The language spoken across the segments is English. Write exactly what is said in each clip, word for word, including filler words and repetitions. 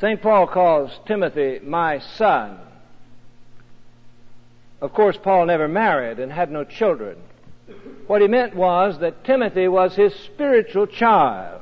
Saint Paul calls Timothy my son. Of course, Paul never married and had no children. What he meant was that Timothy was his spiritual child.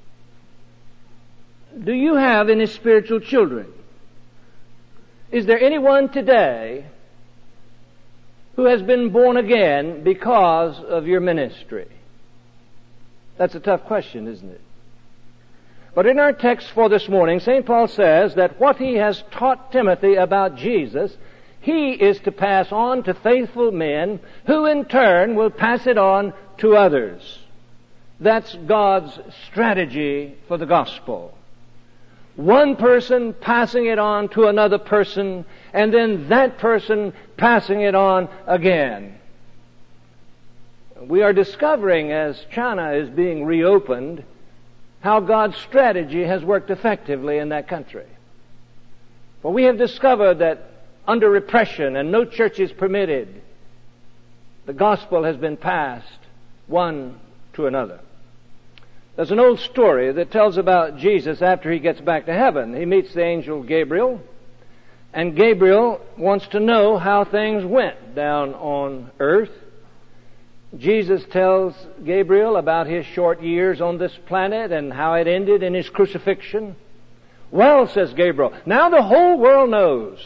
Do you have any spiritual children? Is there anyone today who has been born again because of your ministry? That's a tough question, isn't it? But in our text for this morning, Saint Paul says that what he has taught Timothy about Jesus, he is to pass on to faithful men who in turn will pass it on to others. That's God's strategy for the gospel. One person passing it on to another person, and then that person passing it on again. We are discovering, as China is being reopened, how God's strategy has worked effectively in that country. For we have discovered that under repression and no churches permitted, the gospel has been passed one to another. There's an old story that tells about Jesus after he gets back to heaven. He meets the angel Gabriel, and Gabriel wants to know how things went down on earth. Jesus tells Gabriel about his short years on this planet and how it ended in his crucifixion. Well, says Gabriel, now the whole world knows.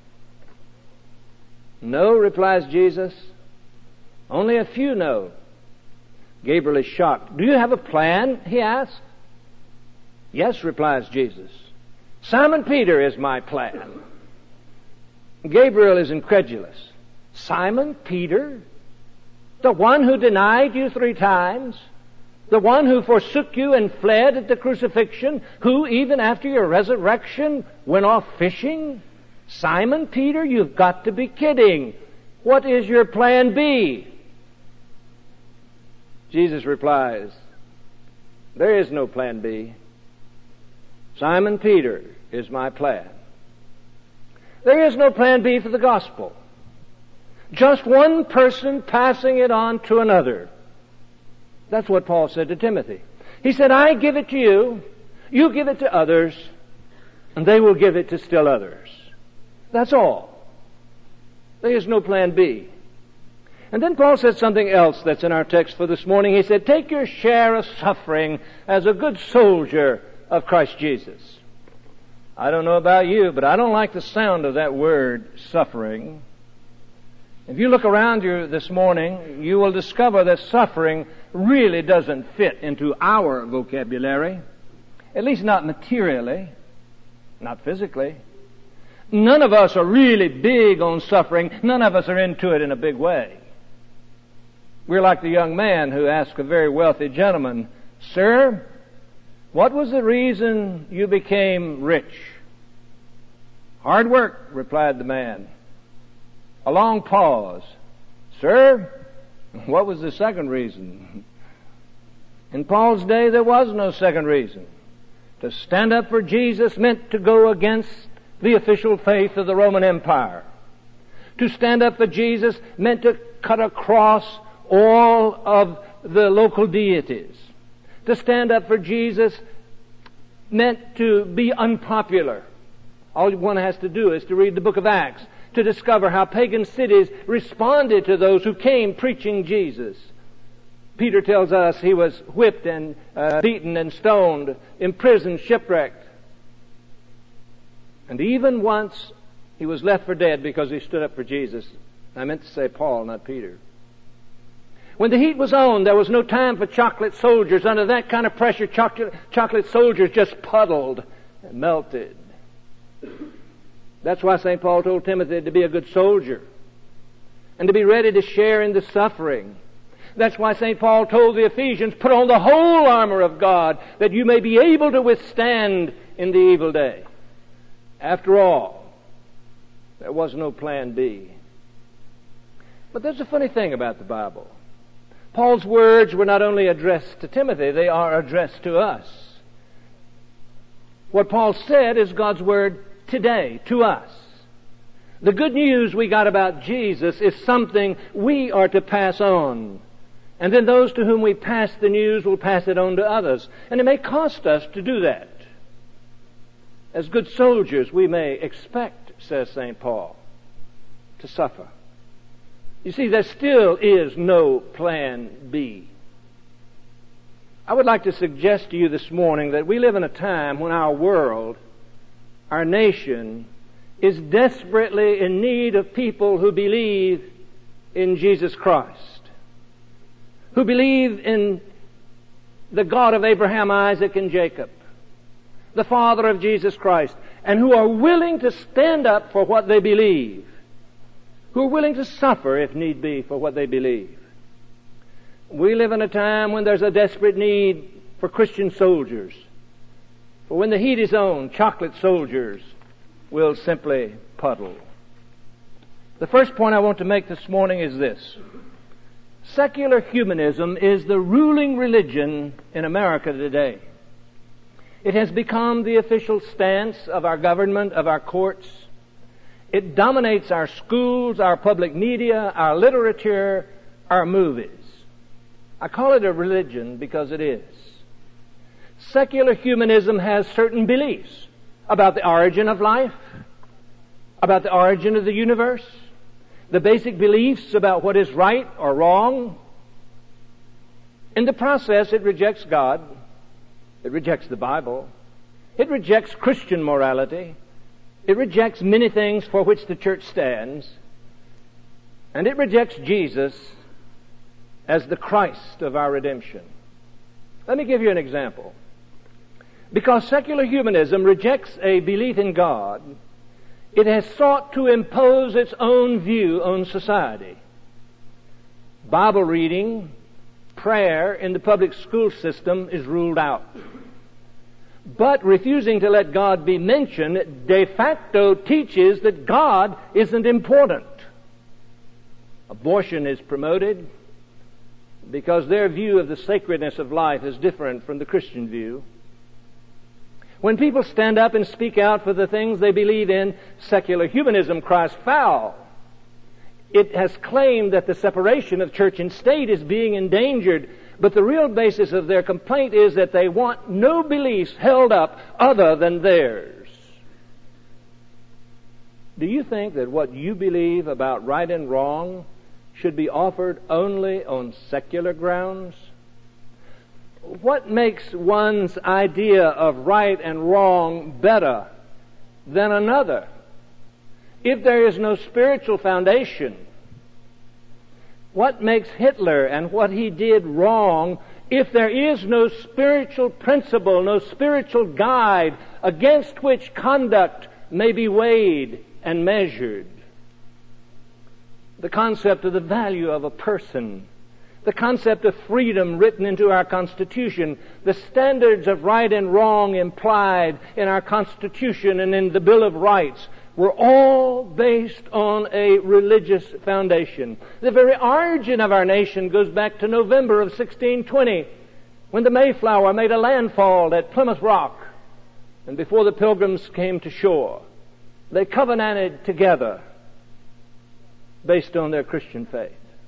No, replies Jesus, only a few know. Gabriel is shocked. Do you have a plan? He asks. Yes, replies Jesus. Simon Peter is my plan. Gabriel is incredulous. Simon Peter? The one who denied you three times? The one who forsook you and fled at the crucifixion? Who, even after your resurrection, went off fishing? Simon Peter, you've got to be kidding. What is your plan B? Jesus replies, there is no plan B. Simon Peter is my plan. There is no plan B for the gospel. Just one person passing it on to another. That's what Paul said to Timothy. He said, I give it to you, you give it to others, and they will give it to still others. That's all. There is no plan B. And then Paul said something else that's in our text for this morning. He said, take your share of suffering as a good soldier of Christ Jesus. I don't know about you, but I don't like the sound of that word, suffering. If you look around you this morning, you will discover that suffering really doesn't fit into our vocabulary. At least not materially, not physically. None of us are really big on suffering. None of us are into it in a big way. We're like the young man who asked a very wealthy gentleman, Sir, what was the reason you became rich? Hard work, replied the man. A long pause. Sir, what was the second reason? In Paul's day, there was no second reason. To stand up for Jesus meant to go against the official faith of the Roman Empire. To stand up for Jesus meant to cut across all of the local deities. To stand up for Jesus meant to be unpopular. All one has to do is to read the book of Acts to discover how pagan cities responded to those who came preaching Jesus. Peter tells us he was whipped and uh, beaten and stoned, imprisoned, shipwrecked. And even once he was left for dead because he stood up for Jesus. I meant to say Paul, not Peter. When the heat was on, there was no time for chocolate soldiers. Under that kind of pressure, chocolate, chocolate soldiers just puddled and melted. That's why Saint Paul told Timothy to be a good soldier and to be ready to share in the suffering. That's why Saint Paul told the Ephesians, put on the whole armor of God that you may be able to withstand in the evil day. After all, there was no plan B. But there's a funny thing about the Bible. Paul's words were not only addressed to Timothy, they are addressed to us. What Paul said is God's word today, to us. The good news we got about Jesus is something we are to pass on. And then those to whom we pass the news will pass it on to others. And it may cost us to do that. As good soldiers, we may expect, says Saint Paul, to suffer. You see, there still is no plan B. I would like to suggest to you this morning that we live in a time when our world, our nation, is desperately in need of people who believe in Jesus Christ, who believe in the God of Abraham, Isaac, and Jacob, the Father of Jesus Christ, and who are willing to stand up for what they believe, who are willing to suffer, if need be, for what they believe. We live in a time when there's a desperate need for Christian soldiers. For when the heat is on, chocolate soldiers will simply puddle. The first point I want to make this morning is this. Secular humanism is the ruling religion in America today. It has become the official stance of our government, of our courts. It dominates our schools, our public media, our literature, our movies. I call it a religion because it is. Secular humanism has certain beliefs about the origin of life, about the origin of the universe, the basic beliefs about what is right or wrong. In the process, it rejects God. It rejects the Bible. It rejects Christian morality. It rejects many things for which the church stands. And it rejects Jesus as the Christ of our redemption. Let me give you an example. Because secular humanism rejects a belief in God, it has sought to impose its own view on society. Bible reading, prayer in the public school system is ruled out. But refusing to let God be mentioned de facto teaches that God isn't important. Abortion is promoted because their view of the sacredness of life is different from the Christian view. When people stand up and speak out for the things they believe in, secular humanism cries foul. It has claimed that the separation of church and state is being endangered, but the real basis of their complaint is that they want no beliefs held up other than theirs. Do you think that what you believe about right and wrong should be offered only on secular grounds? What makes one's idea of right and wrong better than another? If there is no spiritual foundation, what makes Hitler and what he did wrong if there is no spiritual principle, no spiritual guide against which conduct may be weighed and measured? The concept of the value of a person, the concept of freedom written into our Constitution, the standards of right and wrong implied in our Constitution and in the Bill of Rights were all based on a religious foundation. The very origin of our nation goes back to November of sixteen twenty, when the Mayflower made a landfall at Plymouth Rock, and before the Pilgrims came to shore, they covenanted together based on their Christian faith.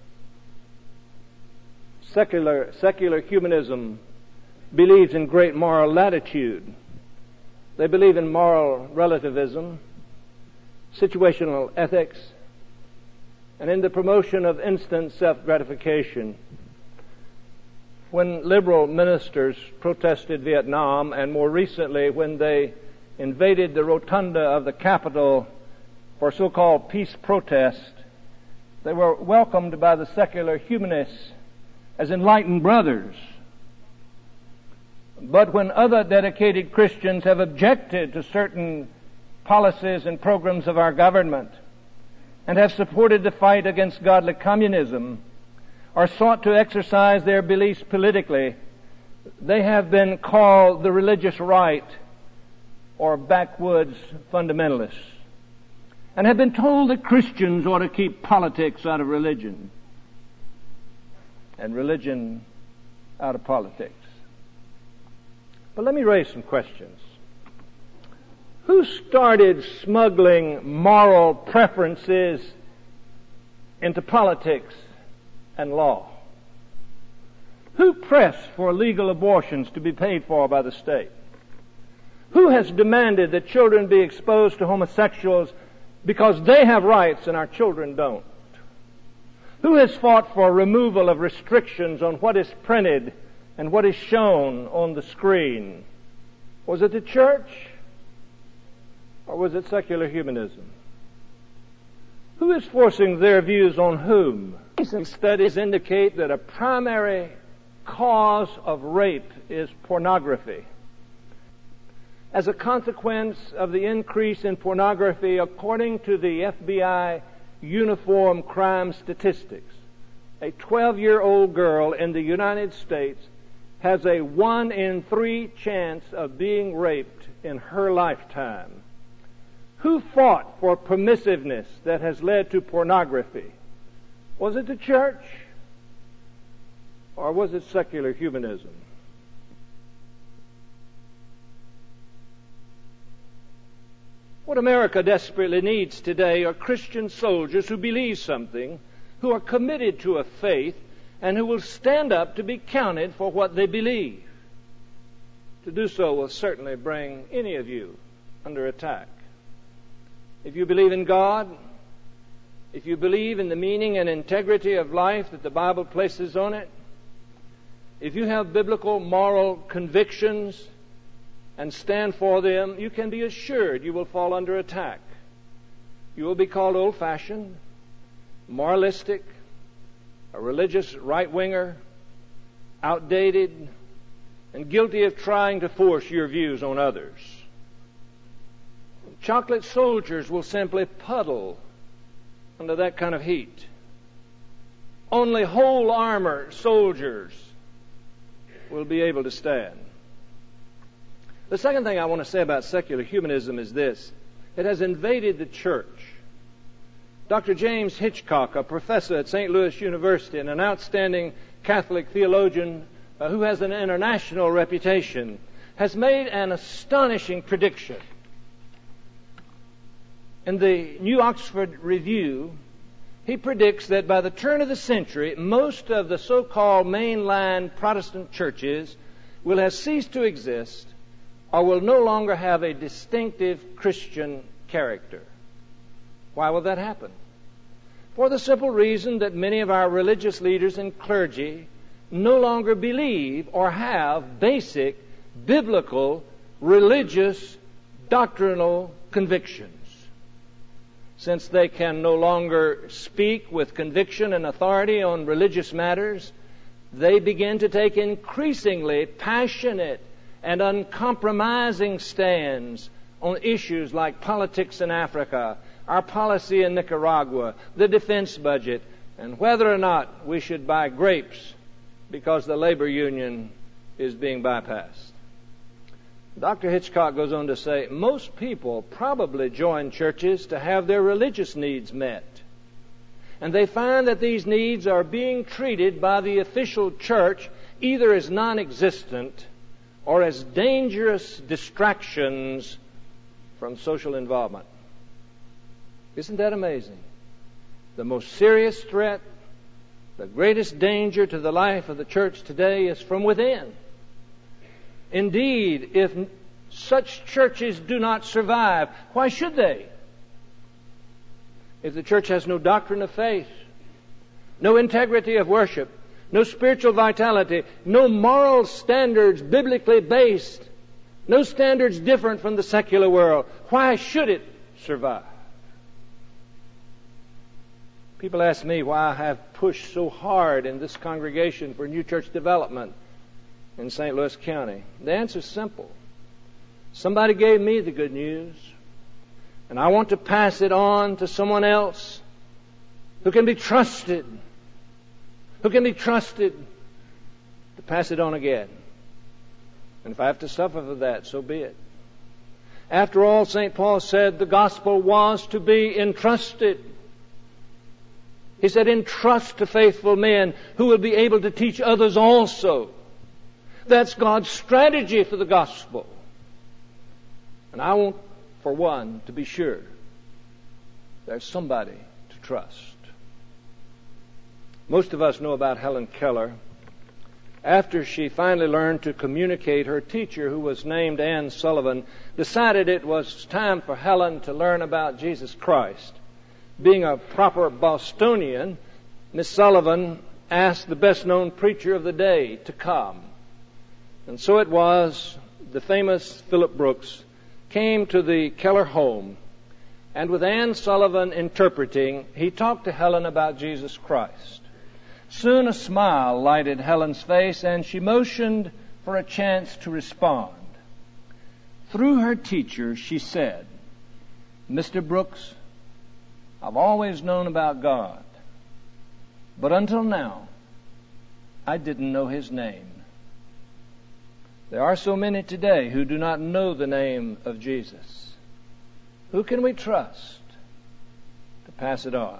Secular, secular humanism believes in great moral latitude. They believe in moral relativism, situational ethics, and in the promotion of instant self-gratification. When liberal ministers protested Vietnam, and more recently when they invaded the rotunda of the Capitol for so-called peace protest, they were welcomed by the secular humanists as enlightened brothers. But when other dedicated Christians have objected to certain policies and programs of our government and have supported the fight against godly communism or sought to exercise their beliefs politically, they have been called the religious right or backwoods fundamentalists and have been told that Christians ought to keep politics out of religion and religion out of politics. But let me raise some questions. Who started smuggling moral preferences into politics and law? Who pressed for legal abortions to be paid for by the state? Who has demanded that children be exposed to homosexuals because they have rights and our children don't? Who has fought for removal of restrictions on what is printed and what is shown on the screen? Was it the church? Or was it secular humanism? Who is forcing their views on whom? Recent studies indicate that a primary cause of rape is pornography. As a consequence of the increase in pornography, according to the F B I Uniform Crime Statistics, a twelve-year-old girl in the United States has a one in three chance of being raped in her lifetime. Who fought for permissiveness that has led to pornography? Was it the church? Or was it secular humanism? What America desperately needs today are Christian soldiers who believe something, who are committed to a faith, and who will stand up to be counted for what they believe. To do so will certainly bring any of you under attack. If you believe in God, if you believe in the meaning and integrity of life that the Bible places on it, if you have biblical moral convictions and stand for them, you can be assured you will fall under attack. You will be called old-fashioned, moralistic, a religious right-winger, outdated, and guilty of trying to force your views on others. Chocolate soldiers will simply puddle under that kind of heat. Only whole armor soldiers will be able to stand. The second thing I want to say about secular humanism is this. It has invaded the church. Doctor James Hitchcock, a professor at Saint Louis University and an outstanding Catholic theologian uh, who has an international reputation, has made an astonishing prediction. In the New Oxford Review, he predicts that by the turn of the century, most of the so-called mainline Protestant churches will have ceased to exist or will no longer have a distinctive Christian character. Why will that happen? For the simple reason that many of our religious leaders and clergy no longer believe or have basic biblical religious doctrinal convictions. Since they can no longer speak with conviction and authority on religious matters, they begin to take increasingly passionate and uncompromising stands on issues like politics in Africa, our policy in Nicaragua, the defense budget, and whether or not we should buy grapes because the labor union is being bypassed. Doctor Hitchcock goes on to say, most people probably join churches to have their religious needs met. And they find that these needs are being treated by the official church either as non-existent or as dangerous distractions from social involvement. Isn't that amazing? The most serious threat, the greatest danger to the life of the church today is from within. Indeed, if such churches do not survive, why should they? If the church has no doctrine of faith, no integrity of worship, no spiritual vitality, no moral standards biblically based, no standards different from the secular world, why should it survive? People ask me why I have pushed so hard in this congregation for new church development in Saint Louis County. The answer is simple. Somebody gave me the good news, and I want to pass it on to someone else who can be trusted, who can be trusted to pass it on again. And if I have to suffer for that, so be it. After all, Saint Paul said the gospel was to be entrusted. He said, entrust to faithful men who will be able to teach others also. That's God's strategy for the gospel. And I want, for one, to be sure there's somebody to trust. Most of us know about Helen Keller after she finally learned to communicate, her teacher, who was named Anne Sullivan, decided it was time for Helen to learn about Jesus Christ. Being a proper Bostonian, Miss Sullivan asked the best-known preacher of the day to come. And so it was, the famous Philip Brooks came to the Keller home, and with Anne Sullivan interpreting, he talked to Helen about Jesus Christ. Soon a smile lighted Helen's face, and she motioned for a chance to respond. Through her teacher, she said, "Mister Brooks, I've always known about God, but until now, I didn't know His name. There are so many today who do not know the name of Jesus. Who can we trust to pass it on?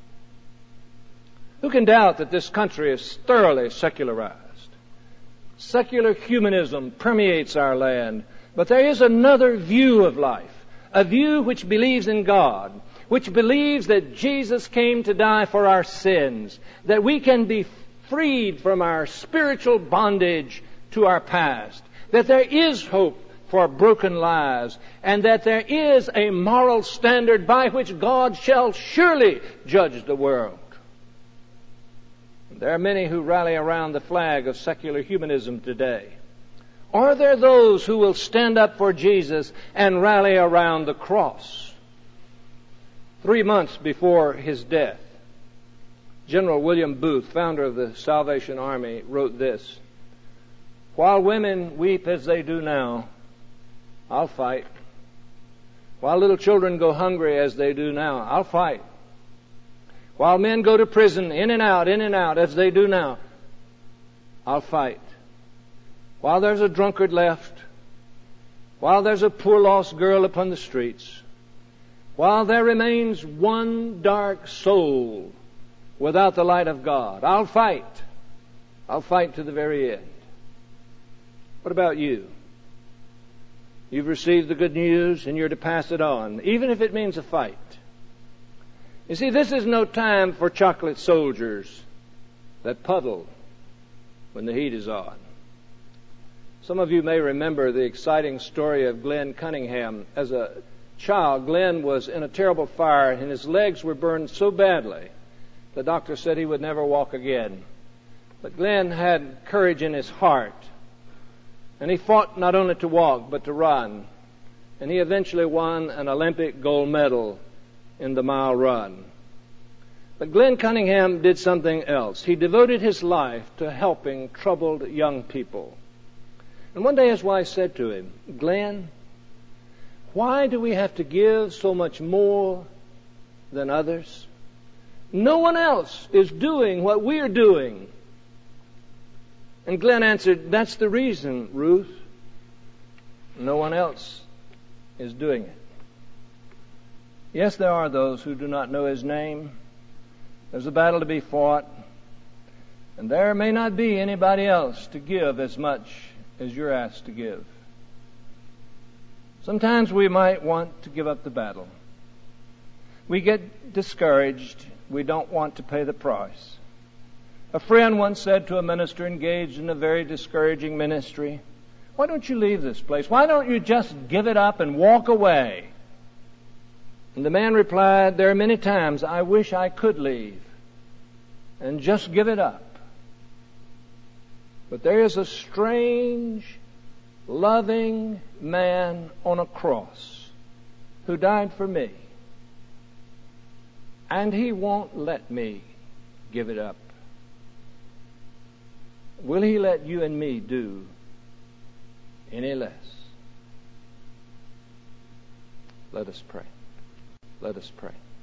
Who can doubt that this country is thoroughly secularized? Secular humanism permeates our land, but there is another view of life, a view which believes in God, which believes that Jesus came to die for our sins, that we can be freed from our spiritual bondage to our past, that there is hope for broken lives, and that there is a moral standard by which God shall surely judge the world. There are many who rally around the flag of secular humanism today. Are there those who will stand up for Jesus and rally around the cross? Three months before his death, General William Booth, founder of the Salvation Army, wrote this: "While women weep as they do now, I'll fight. While little children go hungry as they do now, I'll fight. While men go to prison, in and out, in and out, as they do now, I'll fight. While there's a drunkard left, while there's a poor lost girl upon the streets, while there remains one dark soul without the light of God, I'll fight. I'll fight to the very end." What about you? You've received the good news and you're to pass it on, even if it means a fight. You see, this is no time for chocolate soldiers that puddle when the heat is on. Some of you may remember the exciting story of Glenn Cunningham. As a child, Glenn was in a terrible fire and his legs were burned so badly the doctor said he would never walk again. But Glenn had courage in his heart, and he fought not only to walk but to run. And he eventually won an Olympic gold medal in the mile run. But Glenn Cunningham did something else. He devoted his life to helping troubled young people. And one day his wife said to him, "Glenn, why do we have to give so much more than others? No one else is doing what we're doing." And Glenn answered, "That's the reason, Ruth. No one else is doing it." Yes, there are those who do not know His name. There's a battle to be fought. And there may not be anybody else to give as much as you're asked to give. Sometimes we might want to give up the battle. We get discouraged. We don't want to pay the price. A friend once said to a minister engaged in a very discouraging ministry, "Why don't you leave this place? Why don't you just give it up and walk away?" And the man replied, "There are many times I wish I could leave and just give it up. But there is a strange, loving man on a cross who died for me, and He won't let me give it up. Will He let you and me do any less?" Let us pray. Let us pray.